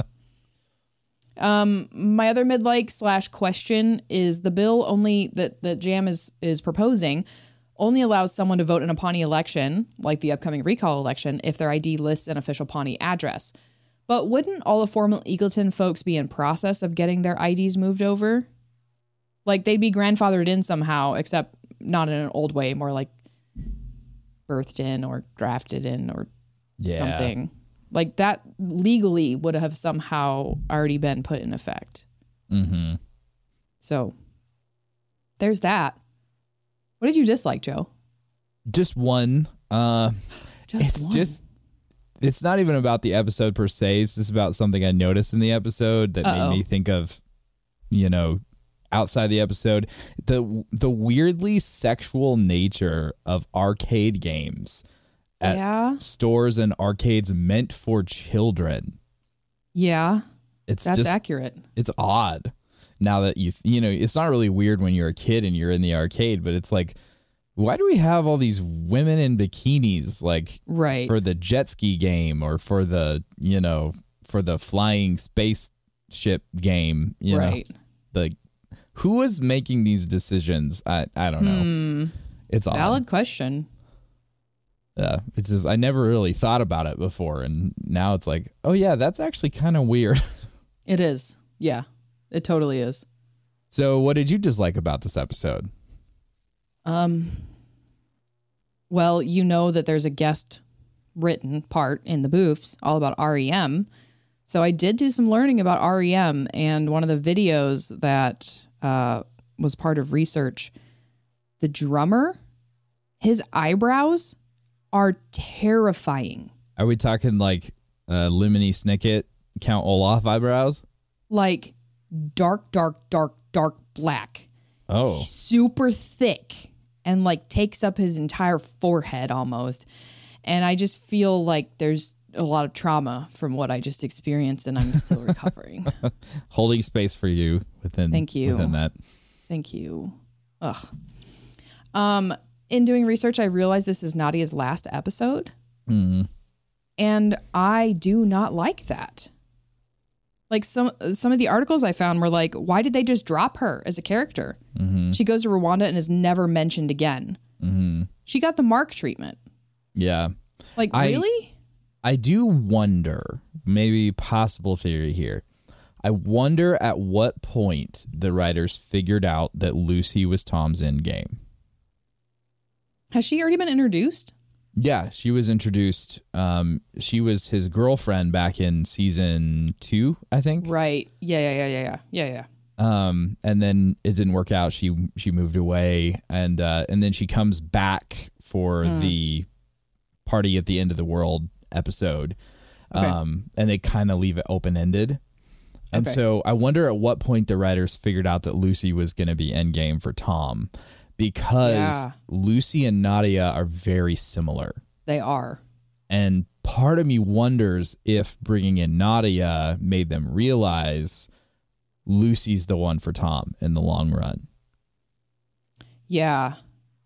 My other mid-like / question is the bill only that Jam is proposing only allows someone to vote in a Pawnee election, like the upcoming recall election, if their ID lists an official Pawnee address. But wouldn't all the former Eagleton folks be in process of getting their IDs moved over? Like they'd be grandfathered in somehow, except not in an old way, more like birthed in or drafted in or something. Like that legally would have somehow already been put in effect. Mm-hmm. So there's that. What did you dislike, Joe? Just one. It's not even about the episode per se. It's just about something I noticed in the episode that made me think of, outside the episode. The weirdly sexual nature of arcade games at stores and arcades meant for children. Yeah. That's just accurate. It's odd. Now that it's not really weird when you're a kid and you're in the arcade, but it's like, why do we have all these women in bikinis, like for the jet ski game or for the, for the flying spaceship game, who was making these decisions? I don't know. It's odd. Valid question. Yeah, it's just, I never really thought about it before. And now it's like, oh yeah, that's actually kind of weird. It is. Yeah. It totally is. So what did you dislike about this episode? Well, that there's a guest written part in the Boofs all about REM. So I did do some learning about REM, and one of the videos that was part of research, the drummer, his eyebrows are terrifying. Are we talking like Lemony Snicket, Count Olaf eyebrows? Like dark black. Oh. Super thick and like takes up his entire forehead almost. And I just feel like there's a lot of trauma from what I just experienced and I'm still recovering. Holding space for you within that. Thank you. Ugh. In doing research, I realized this is Nadia's last episode. Mm-hmm. And I do not like that. Like some of the articles I found were like, why did they just drop her as a character? Mm-hmm. She goes to Rwanda and is never mentioned again. Mm-hmm. She got the Mark treatment. Yeah. Like, really? I do wonder, maybe possible theory here. I wonder at what point the writers figured out that Lucy was Tom's endgame. Has she already been introduced? Yeah, she was introduced. She was his girlfriend back in season 2, I think. Right. Yeah. And then it didn't work out. She moved away, and then she comes back for the party at the end of the world episode. Okay. And they kind of leave it open ended. And so I wonder at what point the writers figured out that Lucy was going to be endgame for Tom. Because Lucy and Nadia are very similar. They are. And part of me wonders if bringing in Nadia made them realize Lucy's the one for Tom in the long run. Yeah.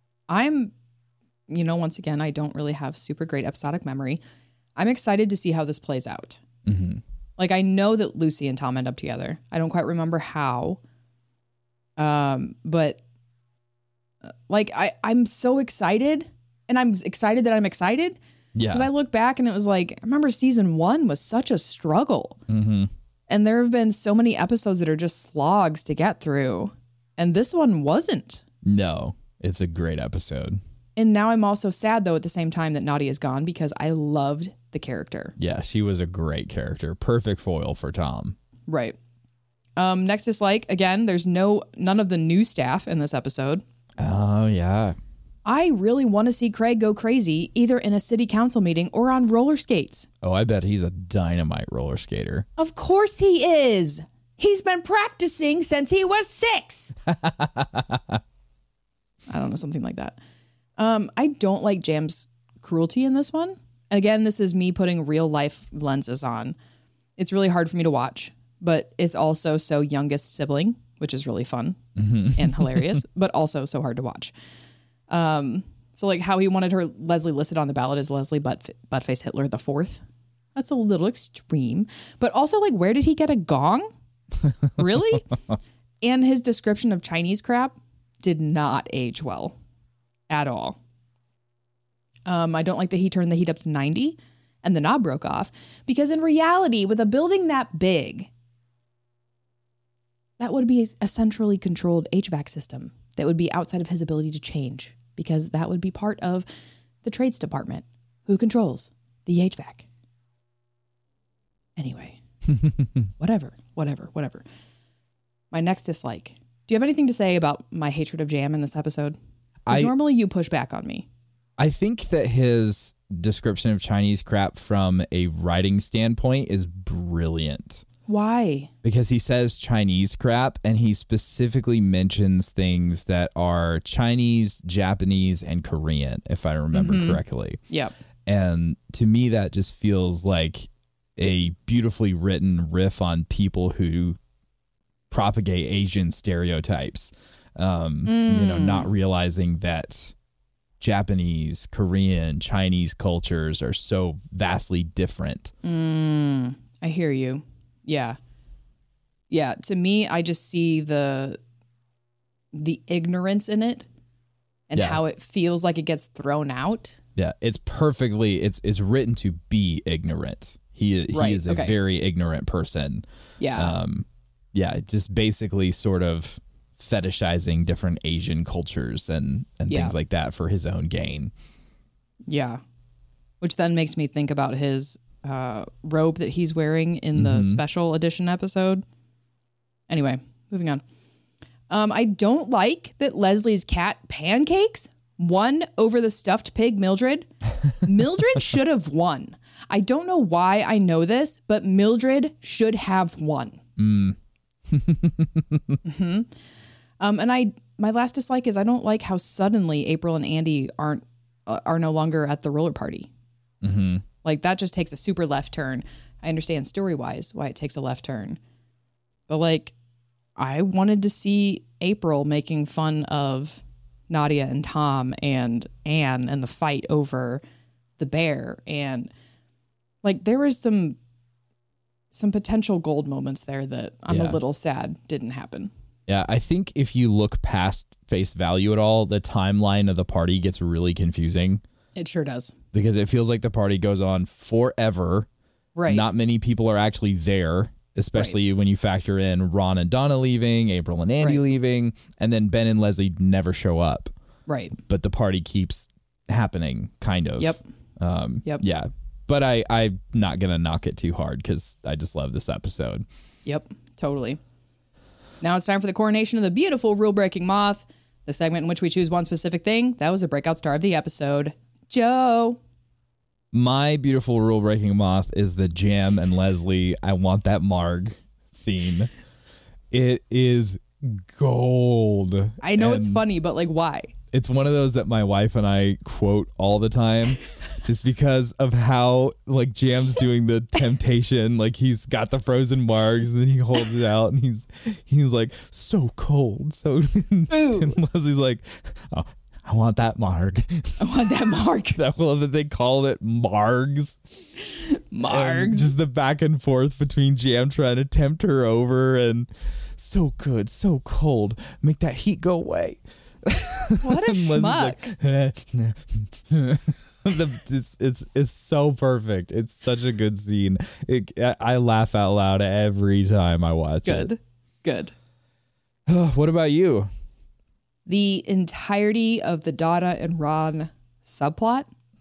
Once again, I don't really have super great episodic memory. I'm excited to see how this plays out. Mm-hmm. Like, I know that Lucy and Tom end up together. I don't quite remember how. But... like I'm so excited, and I'm excited that I'm excited. Yeah. Because I look back and it was like, I remember season 1 was such a struggle. Mm-hmm. And there have been so many episodes that are just slogs to get through. And this one wasn't. No, it's a great episode. And now I'm also sad, though, at the same time that Nadia's gone because I loved the character. Yeah, she was a great character. Perfect foil for Tom. Right. Next dislike, again, there's none of the new staff in this episode. Oh, yeah. I really want to see Craig go crazy, either in a city council meeting or on roller skates. Oh, I bet he's a dynamite roller skater. Of course he is. He's been practicing since he was 6. I don't know, something like that. I don't like Jam's cruelty in this one. Again, this is me putting real life lenses on. It's really hard for me to watch, but it's also so youngest sibling, which is really fun and hilarious, but also so hard to watch. So like how he wanted her Leslie listed on the ballot as Leslie Buttface Hitler the Fourth. That's a little extreme, but also like, where did he get a gong? Really? And his description of Chinese crap did not age well at all. I don't like that he turned the heat up to 90 and the knob broke off, because in reality, with a building that big, that would be a centrally controlled HVAC system that would be outside of his ability to change, because that would be part of the trades department who controls the HVAC. Anyway, whatever. My next dislike. Do you have anything to say about my hatred of Jam in this episode? Because normally you push back on me. I think that his description of Chinese crap from a writing standpoint is brilliant. Why? Because he says Chinese crap, and he specifically mentions things that are Chinese, Japanese, and Korean, if I remember correctly. Yep. And to me, that just feels like a beautifully written riff on people who propagate Asian stereotypes. Not realizing that Japanese, Korean, Chinese cultures are so vastly different. I hear you. Yeah. Yeah. To me, I just see the ignorance in it and how it feels like it gets thrown out. Yeah. It's perfectly, it's written to be ignorant. He is a very ignorant person. Yeah. Just basically sort of fetishizing different Asian cultures and things like that for his own gain. Yeah. Which then makes me think about his robe that he's wearing in the special edition episode. Anyway, moving on. I don't like that Leslie's cat Pancakes won over the stuffed pig Mildred. Mildred should have won. I don't know why I know this, but Mildred should have won. And my last dislike is I don't like how suddenly April and Andy are no longer at the roller party. Like that just takes a super left turn. I understand story-wise why it takes a left turn, but like I wanted to see April making fun of Nadia and Tom and Anne and the fight over the bear, and like there was some potential gold moments there that I'm a little sad didn't happen. Yeah, I think if you look past face value at all, the timeline of the party gets really confusing. It sure does. Because it feels like the party goes on forever. Right. Not many people are actually there, especially when you factor in Ron and Donna leaving, April and Andy leaving, and then Ben and Leslie never show up. Right. But the party keeps happening, kind of. Yep. Yeah. But I'm not going to knock it too hard because I just love this episode. Yep, totally. Now it's time for the coronation of the beautiful rule-breaking moth, the segment in which we choose one specific thing. That was the breakout star of the episode. Joe. My beautiful rule-breaking moth is the Jam and Leslie I want that Marg scene. It is gold. I know it's funny, but like why? It's one of those that my wife and I quote all the time just because of how like Jam's doing the temptation. Like he's got the frozen margs and then he holds it out and he's like, so cold. So and Leslie's like, oh, I want that marg. I want that marg. that they called it margs. Margs. And just the back and forth between Jam trying to tempt her over and so good, so cold. Make that heat go away. What a schmuck. It's so perfect. It's such a good scene. I laugh out loud every time I watch it. Good. What about you? The entirety of the Donna and Ron subplot.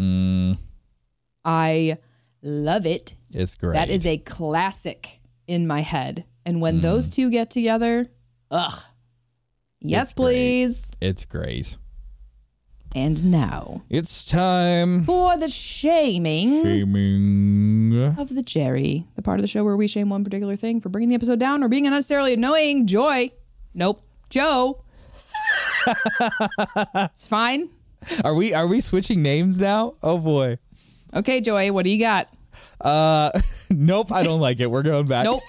I love it. It's great. That is a classic in my head. And when those two get together, yes, please. It's great. And now it's time for the shaming of the Jerry, the part of the show where we shame one particular thing for bringing the episode down or being unnecessarily annoying. Joy. Nope. Joe. It's fine. Are we switching names now? Oh boy. Okay, Joey, what do you got? Nope, I don't like it. We're going back. Nope.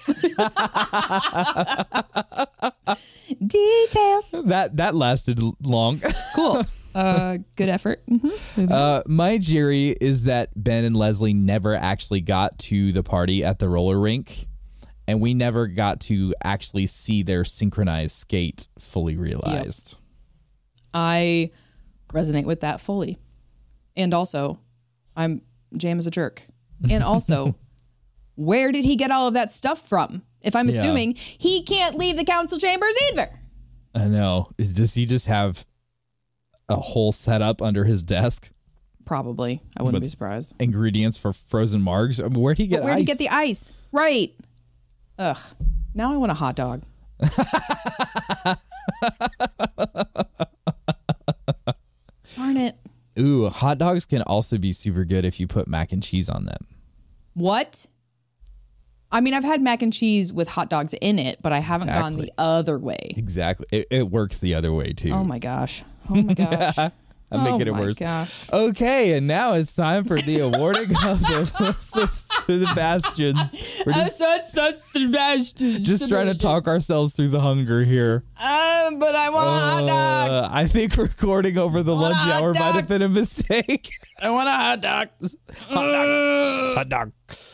Details. That lasted long. Cool. Good effort. Mm-hmm. My jury is that Ben and Leslie never actually got to the party at the roller rink, and we never got to actually see their synchronized skate fully realized. Yep. I resonate with that fully. And also, Jam is a jerk. And also, where did he get all of that stuff from? If I'm assuming he can't leave the council chambers either. I know. Does he just have a whole setup under his desk? Probably. I wouldn't be surprised. Ingredients for frozen margs. I mean, where'd he get ice? Where'd he get the ice? Right. Ugh. Now I want a hot dog. Darn it. Ooh, hot dogs can also be super good if you put mac and cheese on them. What? I mean, I've had mac and cheese with hot dogs in it, but I haven't gone the other way. Exactly. It works the other way, too. Oh, my gosh. Oh, my gosh. I'm making it worse. Gosh. Okay, and now it's time for the awarding of the Sebastians. We're just trying to talk ourselves through the hunger here. But I want a hot dog. I think recording over the lunch hour might have been a mistake. I want a hot dog. Hot dog.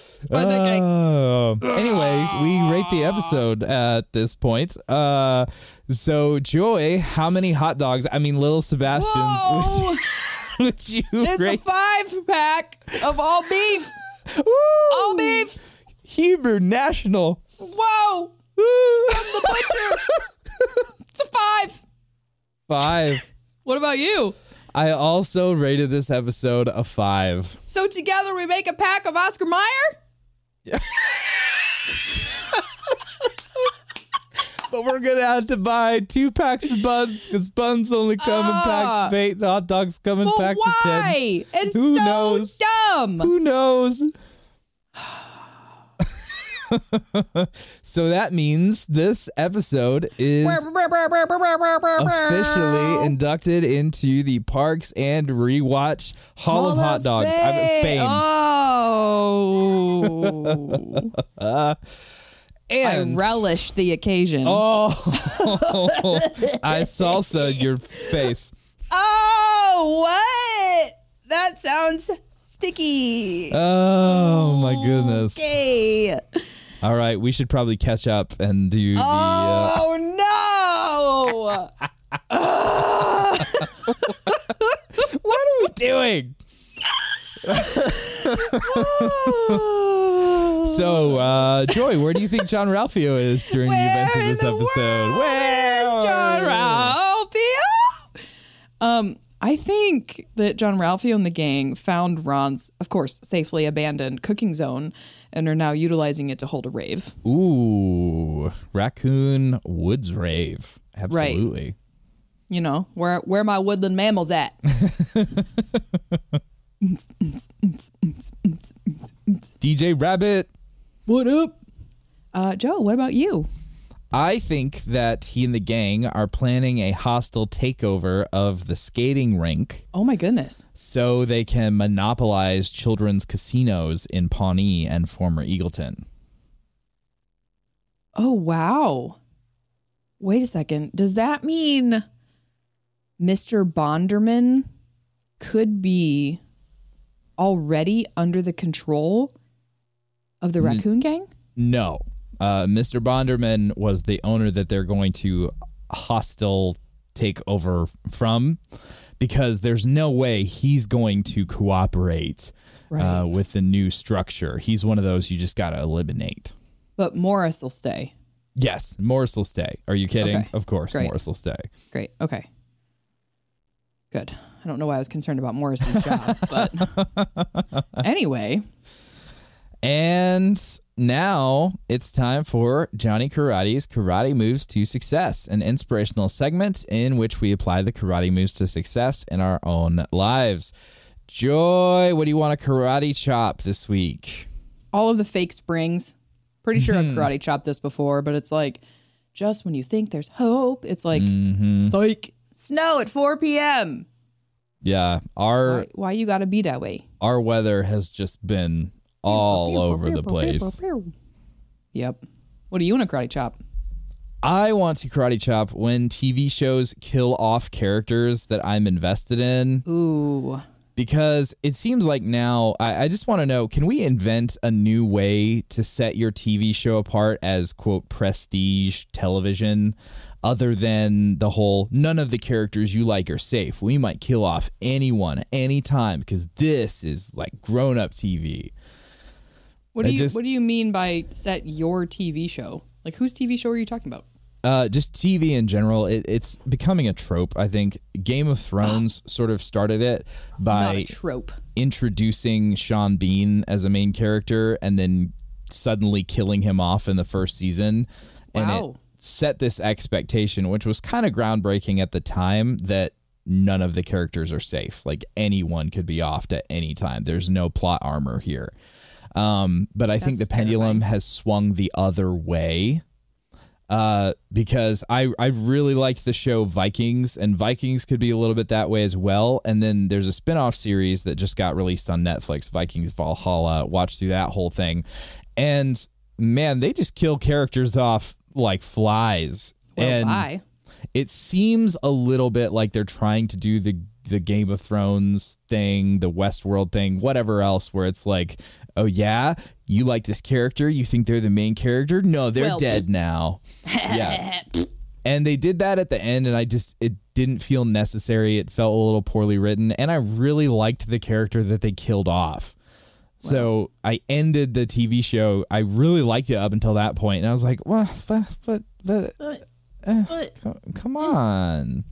Anyway, we rate the episode at this point. So, Joy, how many hot dogs? I mean, Little Sebastians. Would you It's rate? a 5-pack of all beef. Woo! All beef. Hebrew National. Whoa. Woo! From the butcher. It's a 5. 5. What about you? I also rated this episode a 5. So together we make a pack of Oscar Mayer? But we're going to have to buy 2 packs of buns because buns only come in packs of 8 and hot dogs come in packs of 10. Why? It's Who so knows? dumb. Who knows? So that means this episode is officially inducted into the Parks and Rewatch Hall of Hot Dogs. Fame. Oh. And I relish the occasion. Oh, I salsa your face. Oh, what? That sounds sticky. Oh, my goodness. Okay. All right, we should probably catch up and do the... Oh, no. What are we doing? So, Joy, where do you think John Ralphio is during the events of this episode? Where is John Ralphio? I think that John Ralphio and the gang found Ron's, of course, safely abandoned cooking zone and are now utilizing it to hold a rave. Ooh, Raccoon Woods Rave. Absolutely. Right. You know, where my woodland mammals at? DJ Rabbit. What up? Joe, what about you? I think that he and the gang are planning a hostile takeover of the skating rink. Oh my goodness. So they can monopolize children's casinos in Pawnee and former Eagleton. Oh, wow. Wait a second. Does that mean Mr. Bonderman could be already under the control of the Raccoon Gang? No. Mr. Bonderman was the owner that they're going to hostile take over from, because there's no way he's going to cooperate with the new structure. He's one of those you just got to eliminate. But Morris will stay. Yes, Morris will stay. Are you kidding? Okay. Of course, Great. Morris will stay. Great. Okay. Good. I don't know why I was concerned about Morris's job, but anyway. And now it's time for Johnny Karate's Karate Moves to Success, an inspirational segment in which we apply the karate moves to success in our own lives. Joy, what do you want to karate chop this week? All of the fake springs. Pretty sure I've karate chopped this before, but it's like, just when you think there's hope, it's like, psych, snow at 4 p.m. Yeah, why you gotta be that way? Our weather has just been all over the place. Yep. What do you want to karate chop? I want to karate chop when TV shows kill off characters that I'm invested in. Ooh. Because it seems like now, I just want to know, can we invent a new way to set your TV show apart as, quote, prestige television, other than the whole, none of the characters you like are safe. We might kill off anyone, anytime, because this is like grown-up TV. What do you mean by set your TV show? Like, whose TV show are you talking about? Just TV in general. It's becoming a trope. I think Game of Thrones sort of started it by introducing Sean Bean as a main character and then suddenly killing him off in the first season. And it set this expectation, which was kind of groundbreaking at the time, that none of the characters are safe. Like, anyone could be offed at any time. There's no plot armor here. But I think the pendulum has swung the other way. Because I really liked the show Vikings, and Vikings could be a little bit that way as well. And then there's a spin-off series that just got released on Netflix, Vikings Valhalla. Watched through that whole thing. And man, they just kill characters off like flies. And it seems a little bit like they're trying to do the Game of Thrones thing, the Westworld thing, whatever else, where it's like, oh yeah, you like this character? You think they're the main character? No, they're dead now. Yeah. And they did that at the end, and it didn't feel necessary. It felt a little poorly written, and I really liked the character that they killed off. Wow. So I ended the TV show. I really liked it up until that point, and I was like, well, come on.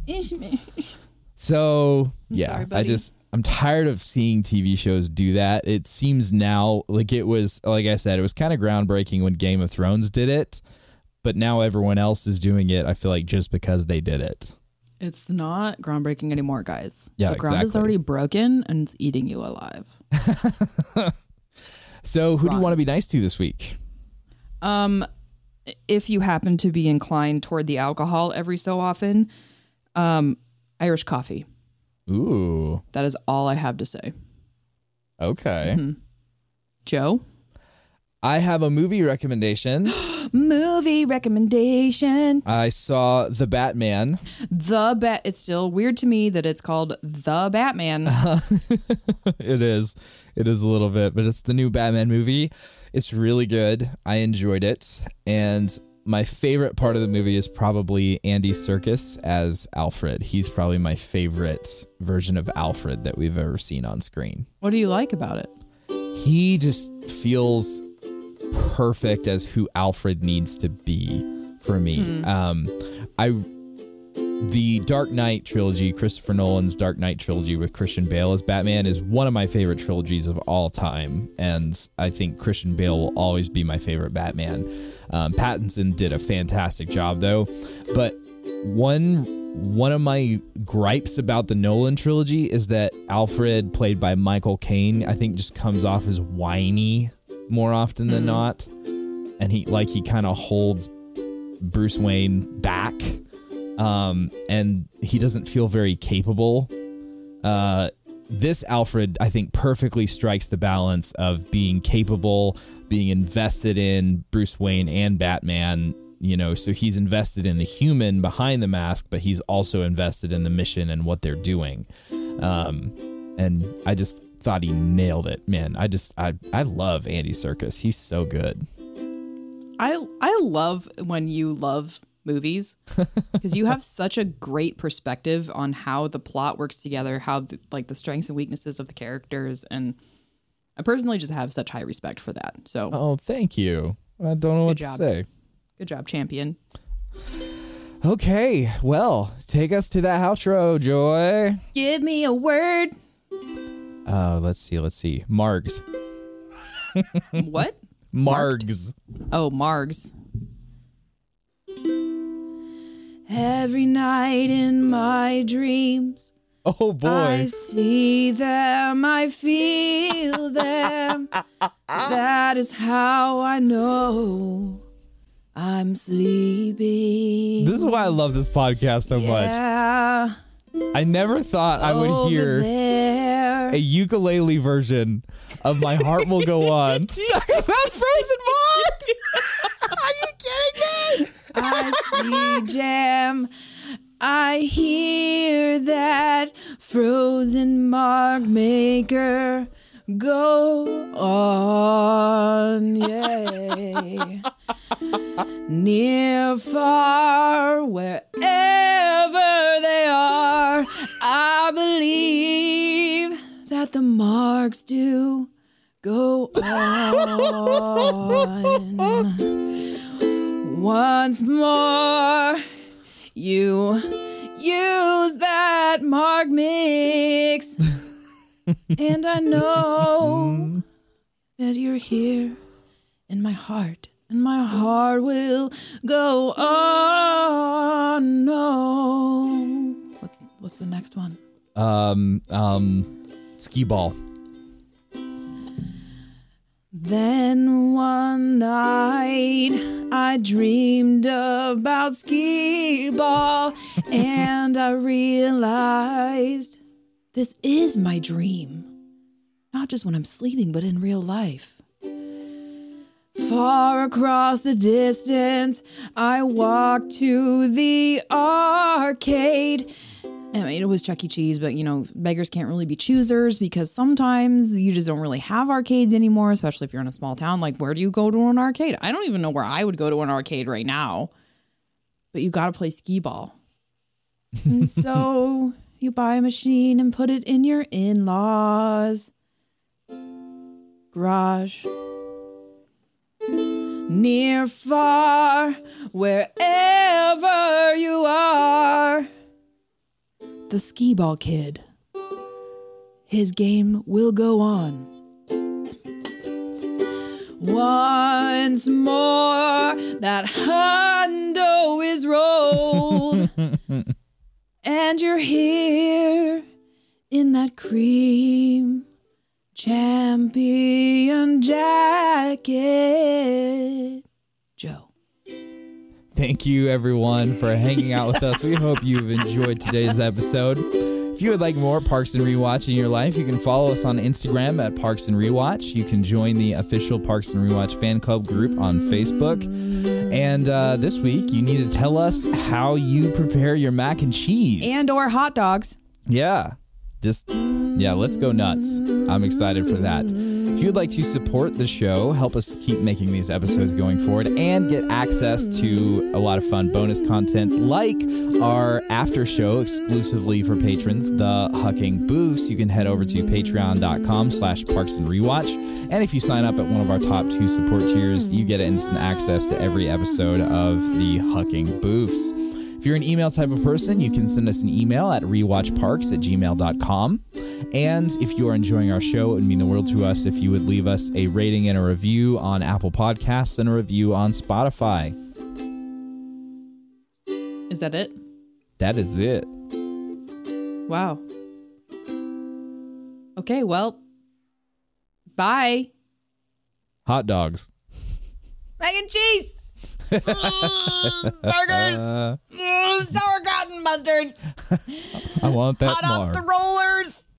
So yeah, I'm tired of seeing TV shows do that. It seems now like it was, like I said, it was kind of groundbreaking when Game of Thrones did it, but now everyone else is doing it, I feel like, just because they did it. It's not groundbreaking anymore, guys. Yeah, the ground is already broken and it's eating you alive. So who do you want to be nice to this week? If you happen to be inclined toward the alcohol every so often, Irish coffee. Ooh. That is all I have to say. Okay. Mm-hmm. Joe? I have a movie recommendation. Movie recommendation. I saw The Batman. It's still weird to me that it's called The Batman. It is. It is a little bit, but it's the new Batman movie. It's really good. I enjoyed it. And my favorite part of the movie is probably Andy Serkis as Alfred. He's probably my favorite version of Alfred that we've ever seen on screen. What do you like about it? He just feels perfect as who Alfred needs to be for me. The Dark Knight trilogy, Christopher Nolan's Dark Knight trilogy with Christian Bale as Batman, is one of my favorite trilogies of all time, and I think Christian Bale will always be my favorite Batman. Pattinson did a fantastic job, though, but one of my gripes about the Nolan trilogy is that Alfred, played by Michael Caine, I think just comes off as whiny more often than not, and he kind of holds Bruce Wayne back. And he doesn't feel very capable. This Alfred, I think, perfectly strikes the balance of being capable, being invested in Bruce Wayne and Batman, so he's invested in the human behind the mask, but he's also invested in the mission and what they're doing. And I just thought he nailed it, man. I love Andy Serkis. He's so good. I love when you love movies, because you have such a great perspective on how the plot works together, how the strengths and weaknesses of the characters, and I personally just have such high respect for that. So thank you. I don't know what to say. Good job, champion. Okay, well, take us to that outro, Joy. Give me a word. Let's see. Margs. What? Margs. Oh, Margs. Every night in my dreams, oh boy, I see them, I feel them. That is how I know I'm sleeping. This is why I love this podcast so much. I never thought I would hear a ukulele version of My Heart Will Go On sung about frozen marks. Are you kidding me? I see jam. I hear that frozen mark maker go on, yay. Near, far, wherever they are, I believe that the marks do go on. Once more, you use that mark mix, and I know that you're here in my heart, and my heart will go on. No, what's the next one? Skee ball. Then one night I dreamed about skee ball, and I realized this is my dream. Not just when I'm sleeping, but in real life. Far across the distance, I walked to the arcade. I mean, it was Chuck E. Cheese, but, you know, beggars can't really be choosers because sometimes you just don't really have arcades anymore, especially if you're in a small town. Like, where do you go to an arcade? I don't even know where I would go to an arcade right now. But you got to play skee ball. And so you buy a machine and put it in your in-laws' garage. Near, far, wherever you are. The skee ball kid. His game will go on. Once more, that hundo is rolled. And you're here in that cream champion jacket. Joe. Thank you, everyone, for hanging out with us. We hope you've enjoyed today's episode. If you would like more Parks and Rewatch in your life, you can follow us on Instagram at Parks and Rewatch. You can join the official Parks and Rewatch fan club group on Facebook. And this week, you need to tell us how you prepare your mac and cheese. And or hot dogs. Yeah. Let's go nuts. I'm excited for that. If you'd like to support the show, help us keep making these episodes going forward, and get access to a lot of fun bonus content like our after show exclusively for patrons, the Hucking Booths, you can head over to patreon.com/Parks and Rewatch. And if you sign up at one of our top 2 support tiers, you get instant access to every episode of the Hucking Booths. If you're an email type of person, you can send us an email at rewatchparks@gmail.com. And if you are enjoying our show, it would mean the world to us if you would leave us a rating and a review on Apple Podcasts and a review on Spotify. Is that it? That is it. Wow. Okay, well, bye. Hot dogs. Mac and cheese. Burgers. Sauerkraut and mustard. I want that Hot more. off the rollers.